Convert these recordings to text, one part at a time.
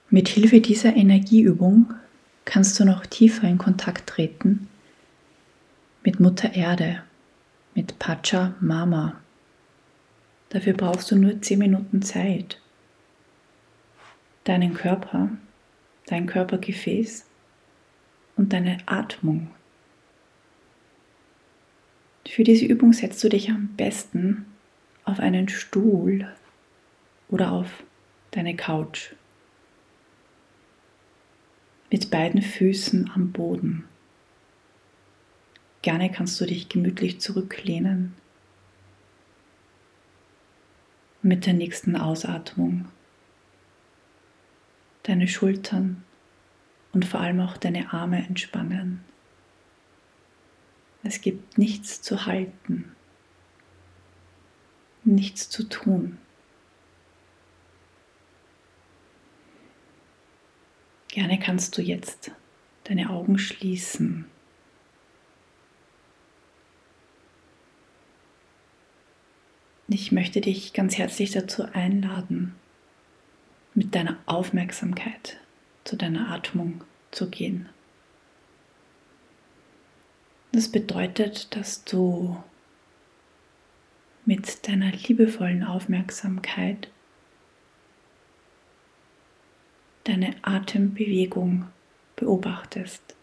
Mit Hilfe dieser Energieübung kannst du noch tiefer in Kontakt treten mit Mutter Erde, mit Pachamama. Dafür brauchst du nur 10 Minuten Zeit. Deinen Körper, dein Körpergefäß und deine Atmung. Für diese Übung setzt du dich am besten auf einen Stuhl oder auf deine Couch mit beiden Füßen am Boden. Gerne kannst du dich gemütlich zurücklehnen. Und mit der nächsten Ausatmung deine Schultern und vor allem auch deine Arme entspannen. Es gibt nichts zu halten, nichts zu tun. Gerne kannst du jetzt deine Augen schließen. Ich möchte dich ganz herzlich dazu einladen, mit deiner Aufmerksamkeit zu deiner Atmung zu gehen. Das bedeutet, dass du mit deiner liebevollen Aufmerksamkeit deine Atembewegung beobachtest.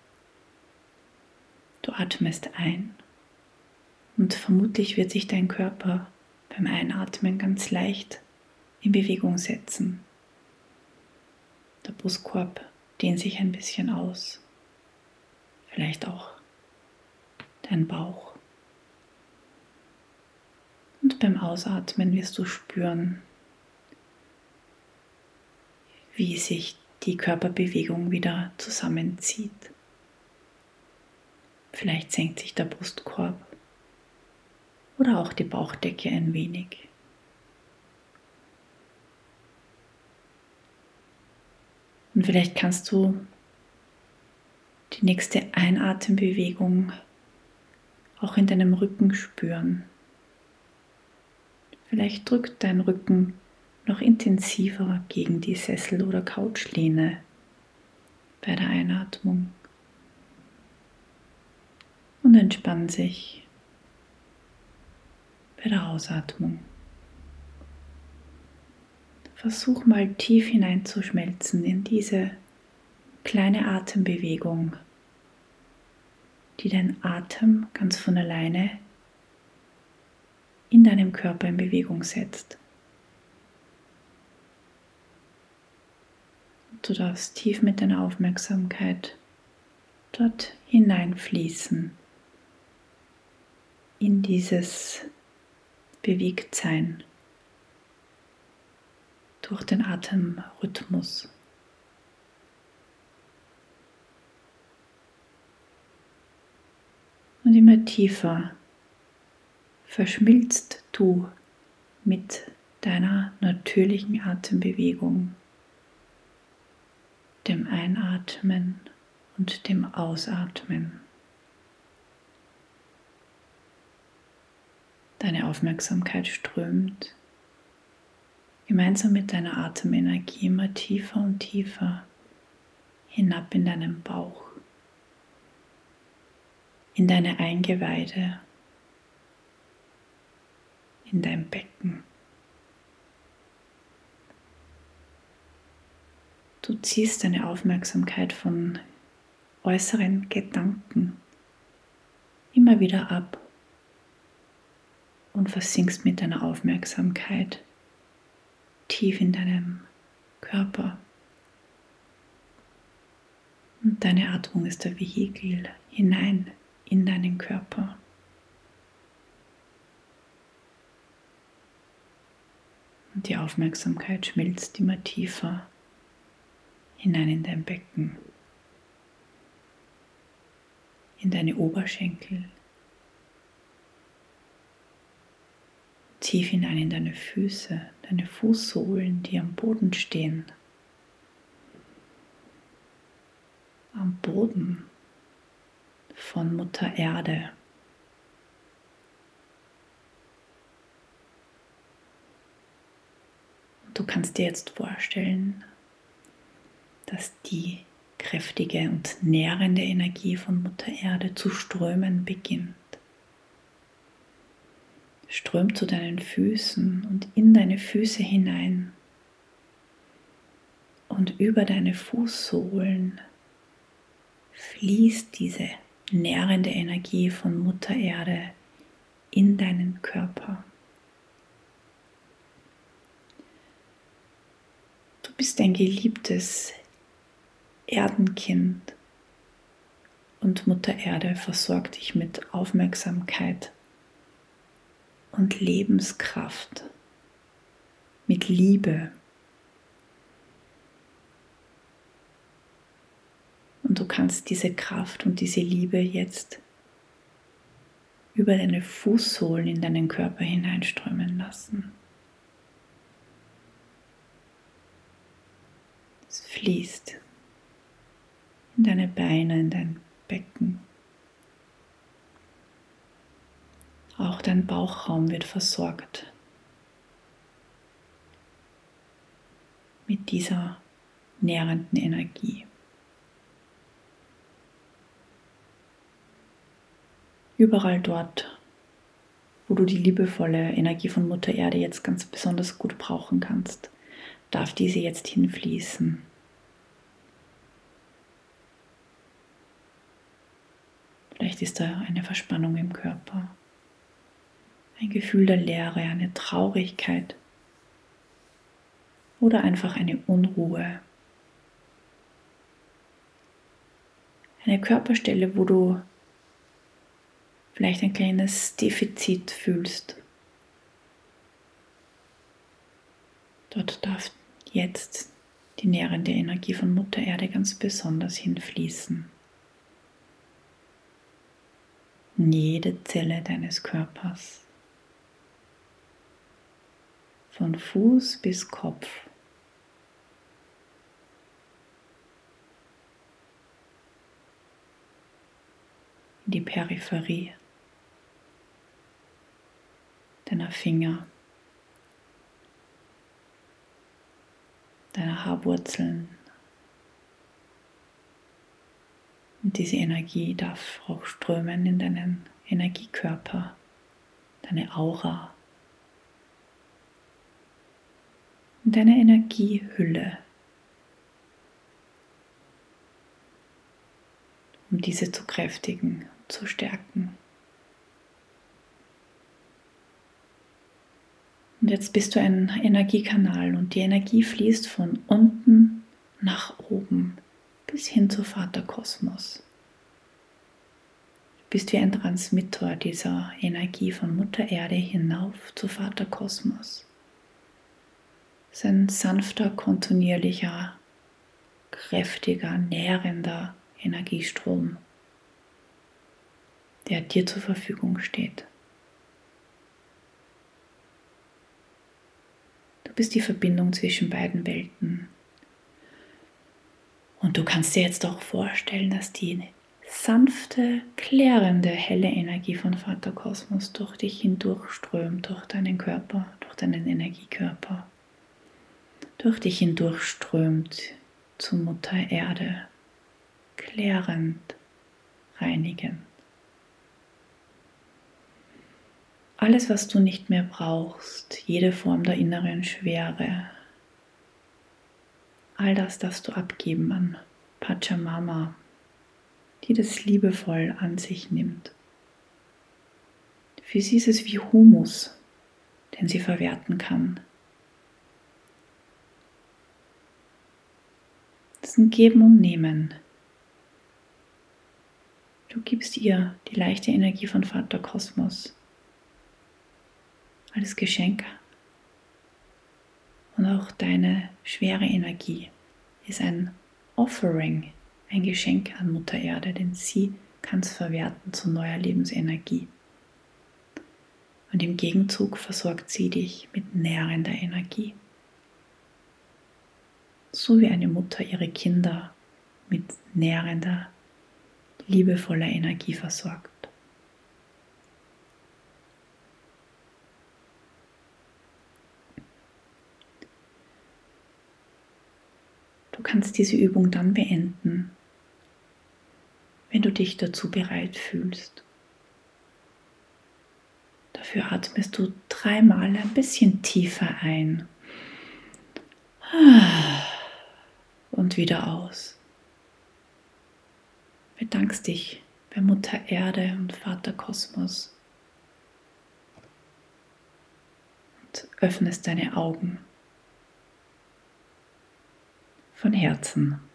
Du atmest ein und vermutlich wird sich dein Körper beim Einatmen ganz leicht in Bewegung setzen. Der Brustkorb dehnt sich ein bisschen aus, vielleicht auch dein Bauch. Und beim Ausatmen wirst du spüren, wie sich die Körperbewegung wieder zusammenzieht. Vielleicht senkt sich der Brustkorb oder auch die Bauchdecke ein wenig. Und vielleicht kannst du die nächste Einatembewegung auch in deinem Rücken spüren. Vielleicht drückt dein Rücken noch intensiver gegen die Sessel- oder Couchlehne bei der Einatmung und entspannt sich bei der Ausatmung. Versuch mal tief hineinzuschmelzen in diese kleine Atembewegung, die dein Atem ganz von alleine in deinem Körper in Bewegung setzt. Du darfst tief mit deiner Aufmerksamkeit dort hineinfließen in dieses Bewegtsein durch den Atemrhythmus. Und immer tiefer verschmilzt du mit deiner natürlichen Atembewegung, dem Einatmen und dem Ausatmen. Deine Aufmerksamkeit strömt gemeinsam mit deiner Atemenergie immer tiefer und tiefer hinab in deinen Bauch, in deine Eingeweide, in dein Becken. Du ziehst deine Aufmerksamkeit von äußeren Gedanken immer wieder ab und versinkst mit deiner Aufmerksamkeit tief in deinem Körper. Und deine Atmung ist der Vehikel hinein in deinen Körper. Und die Aufmerksamkeit schmilzt immer tiefer hinein in dein Becken, in deine Oberschenkel, tief hinein in deine Füße, deine Fußsohlen, die am Boden stehen. Am Boden von Mutter Erde. Und du kannst dir jetzt vorstellen, dass die kräftige und nährende Energie von Mutter Erde zu strömen beginnt. Strömt zu deinen Füßen und in deine Füße hinein und über deine Fußsohlen fließt diese nährende Energie von Mutter Erde in deinen Körper. Du bist ein geliebtes Erdenkind und Mutter Erde versorgt dich mit Aufmerksamkeit und Lebenskraft, mit Liebe. Und du kannst diese Kraft und diese Liebe jetzt über deine Fußsohlen in deinen Körper hineinströmen lassen. Es fließt in deine Beine, in dein Becken. Auch dein Bauchraum wird versorgt mit dieser nährenden Energie. Überall dort, wo du die liebevolle Energie von Mutter Erde jetzt ganz besonders gut brauchen kannst, darf diese jetzt hinfließen. Vielleicht ist da eine Verspannung im Körper, ein Gefühl der Leere, eine Traurigkeit oder einfach eine Unruhe. Eine Körperstelle, wo du vielleicht ein kleines Defizit fühlst. Dort darf jetzt die nährende Energie von Mutter Erde ganz besonders hinfließen. In jede Zelle deines Körpers. Von Fuß bis Kopf. In die Peripherie deiner Finger, deiner Haarwurzeln. Und diese Energie darf auch strömen in deinen Energiekörper, deine Aura, in deine Energiehülle, um diese zu kräftigen, zu stärken. Und jetzt bist du ein Energiekanal und die Energie fließt von unten nach oben bis hin zu Vater Kosmos. Du bist wie ein Transmitter dieser Energie von Mutter Erde hinauf zu Vater Kosmos. Es ist ein sanfter, kontinuierlicher, kräftiger, nährender Energiestrom, der dir zur Verfügung steht. Du bist die Verbindung zwischen beiden Welten. Und du kannst dir jetzt auch vorstellen, dass die sanfte, klärende, helle Energie von Vater Kosmos durch dich hindurchströmt, durch deinen Körper, durch deinen Energiekörper, durch dich hindurchströmt zu Mutter Erde, klärend, reinigend. Alles, was du nicht mehr brauchst, jede Form der inneren Schwere, all das darfst du abgeben an Pachamama, die das liebevoll an sich nimmt. Für sie ist es wie Humus, den sie verwerten kann. Das ist ein Geben und Nehmen. Du gibst ihr die leichte Energie von Vater Kosmos als Geschenk. Und auch deine schwere Energie ist ein Offering, ein Geschenk an Mutter Erde, denn sie kann es verwerten zu neuer Lebensenergie. Und im Gegenzug versorgt sie dich mit nährender Energie. So wie eine Mutter ihre Kinder mit nährender, liebevoller Energie versorgt. Du kannst diese Übung dann beenden, wenn du dich dazu bereit fühlst. Dafür atmest du 3-mal ein bisschen tiefer ein und wieder aus. Bedankst dich bei Mutter Erde und Vater Kosmos und öffnest deine Augen von Herzen.